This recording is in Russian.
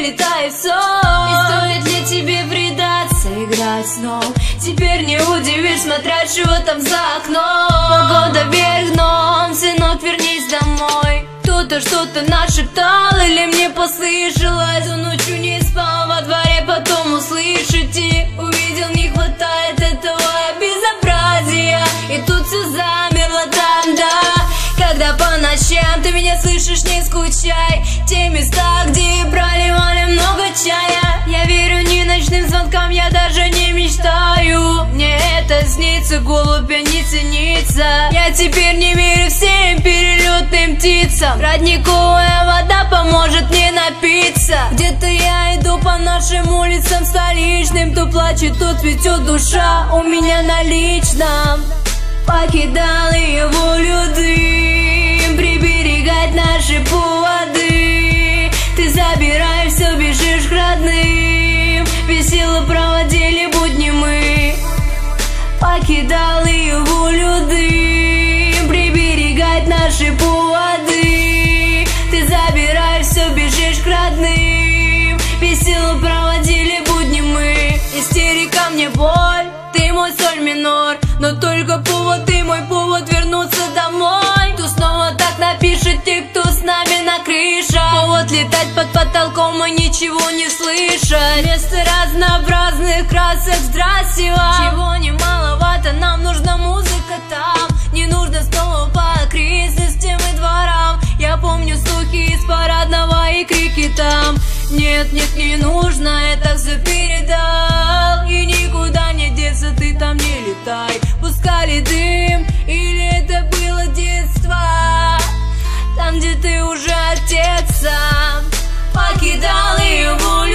улетай в сон. И стоит ли тебе предаться, играть сном? Теперь не удивишь, смотря чего там за окном. Погода вверх дном, сынок, вернись домой. Кто-то что-то нашептал или мне послышалось. Он ночью не спал во дворе, потом услышать и увидел, не хватает этого безобразия. И тут все замерло там, да. Когда по ночам ты меня слышишь, не скучай. Те места, где брали вали много чая. Я верю не ночным звонкам, я даже не мечтаю. Мне это снится, голубя не ценится. Я теперь не верю всем перелетным птицам. Родниковая вода поможет мне напиться. Где-то я иду по нашим улицам столичным. То плачет, то цветет душа у меня на личном. Покидал ее волю дым, приберегать наши поводы. Ты забирай все, бежишь к родным. Весело проводили будни мы. Покидал ее волю дым, приберегать наши поводы. Ты забирай все, бежишь к родным. Весело проводили будни мы. Истерика мне боль, ты мой соль минор. Но только повод, ты мой повод вернуться домой. Кто снова так напишет, те, кто с нами на крышах. Повод летать под потолком и ничего не слышать. Вместо разнообразных красок здрасте вам. Чего не маловато, нам нужна музыка там. Не нужно снова по окрестностям и дворам. Я помню слухи из парадного и крики там. Нет, нет, не нужно, это все передал. И никуда не деться, ты там не летай. Пускали дым, или это было детство? Там, где ты уже отец сам. Покидал ее волю